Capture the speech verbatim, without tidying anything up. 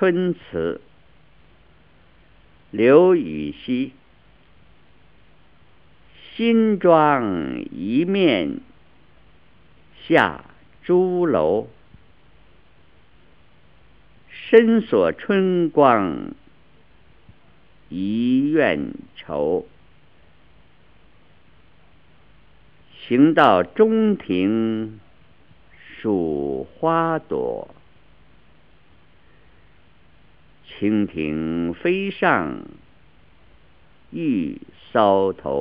春词》刘禹锡。新妆一面下朱楼，深锁春光一院愁。行到中庭数花朵，蜻蜓飞上玉搔头。